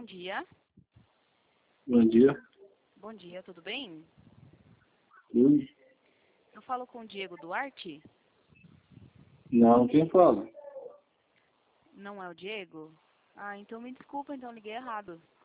bom dia. Bom dia. Bom dia, tudo bem? Tudo? Eu falo com o Diego Duarte? Não, quem fala? Não é o Diego? Ah, então me desculpa, então liguei errado.